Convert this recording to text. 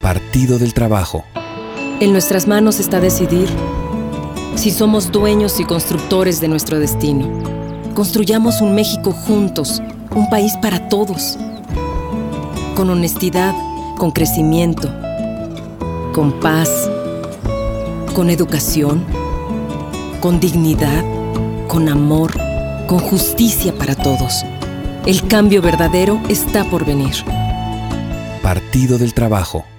Partido del Trabajo. En nuestras manos está decidir si somos dueños y constructores de nuestro destino. Construyamos un México juntos, un país para todos. Con honestidad, con crecimiento, con paz, con educación, con dignidad, con amor, con justicia para todos. El cambio verdadero está por venir. Partido del Trabajo.